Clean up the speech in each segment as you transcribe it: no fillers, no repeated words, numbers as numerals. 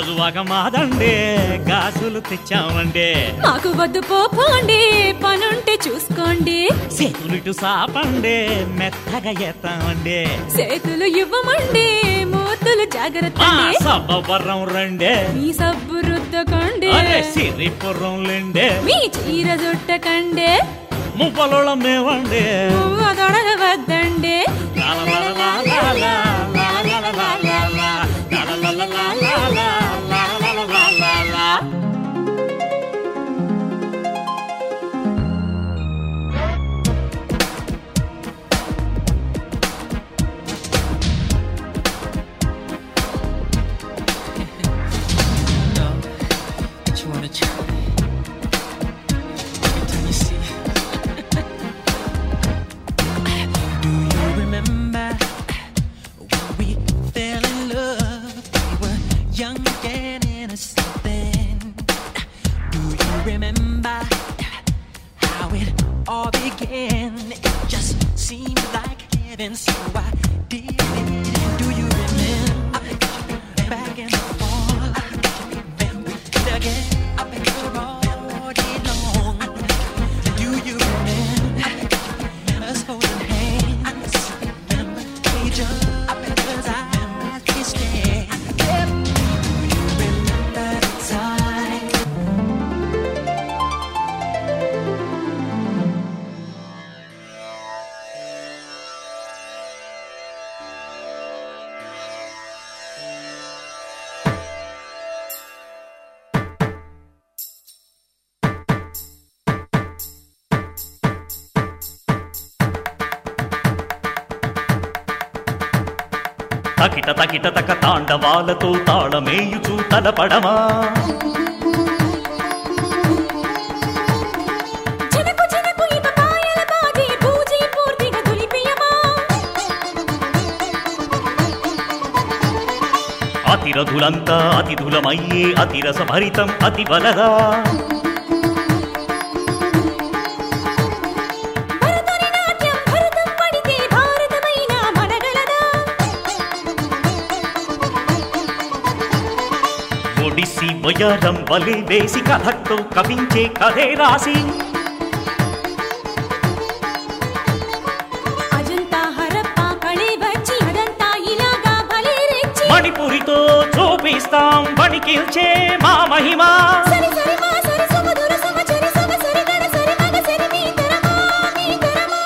గాజువాక మాదండి గాజులు తెచ్చామండి. మాకు వద్దు పోండి పనుంటే చూసుకోండి. చేతులిటు సాపండి మెత్తగా ఎత్తామండి. చేతులు ఇవ్వమండి మూతులు జాగ్రత్త. సబ్బవరం రండి మీ సబ్బు రుద్దకండి. సిరిపురం లేండి మీ చీర జుట్టకండి. ముప్పలోళ మేవండి నువ్వు తొడగవద్దండి. Remember how it all began? It just seemed like heaven, so I did it. Do you remember back in the fall? Again, I bet you're all day long. Do you remember us holding hands? Remember each other's eyes we stare? Do you remember the time? తకిట తకిట తక తాండవాలతో తాళమేయుచూ తలపడమా. చినుకు చినుకు ఇక పాయల బాజీ పూజీ పూర్తిగా దులిపియమా. అతిరధులంతా అతిథులమయ్యే అతిరస భరితం అతి బలగా. భరతుని నాట్యం భరతం పడితే భారతమైన మనగలదా. ఒడిసి వయారం వలె వేసి కథతో కవించే కథే రాసి. అజంతా హరప్పా కళే వచ్చి అదంతా ఇలాగా భలే రెచ్చి. మణిపురితో చూపిస్తాం వణికిల్చే మా మహిమా. సరి సరి మా సరి సుమధుర సమచరి సమ సరి గణ సరి మగ సరి మీ తరమా మీ తరమా.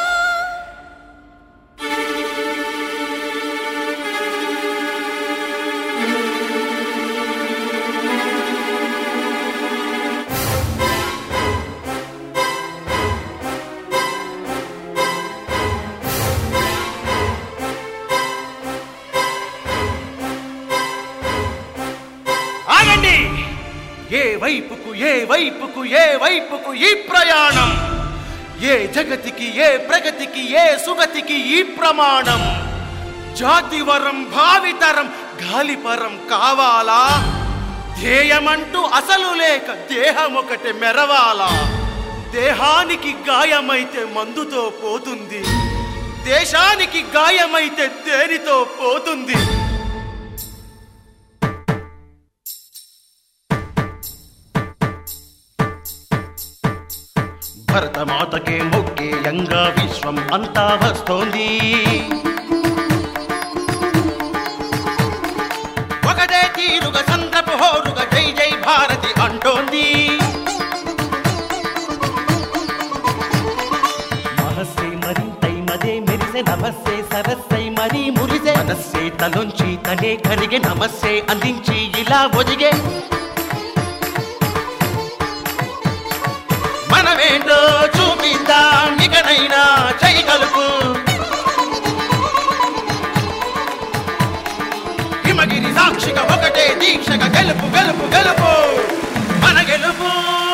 ఆగండి! ఏ వైపుకు ఏ వైపుకు ఏ వైపుకు ఈ ప్రయాణం? ఏ జగతికి ఏ ప్రగతికి ఏ సుగతికి ఈ ప్రమాణం? జాతివరం భావితరం గాలిపరం కావాలా? ధ్యేయమంటూ అసలు లేక దేహమొకటి మెరవాలా? దేహానికి గాయమైతే మందుతో పోతుంది, దేశానికి గాయమైతే దేనితో పోతుంది? భరతమాతకే మొక్కేయంగా విశ్వం అంతా వస్తోంది. ఒకటే తీరుగా సంద్రపు హోరుగా జై జై భారతి అంటోంది. మనస్సే మరింతై మదే మెరిసే నమస్సే సరస్సై మరీ మురిసే. మనస్సే తలొంచి తనే కరిగే నమస్సే అందించి ఇలా ఒదిగే. మనమేంటో చూపిద్దాం ఇకనైనా చేయగలుపు. హిమగిరి సాక్షిగా ఒకటే దీక్షగా గెలుపు గెలుపు గెలుపు మన గెలుపు.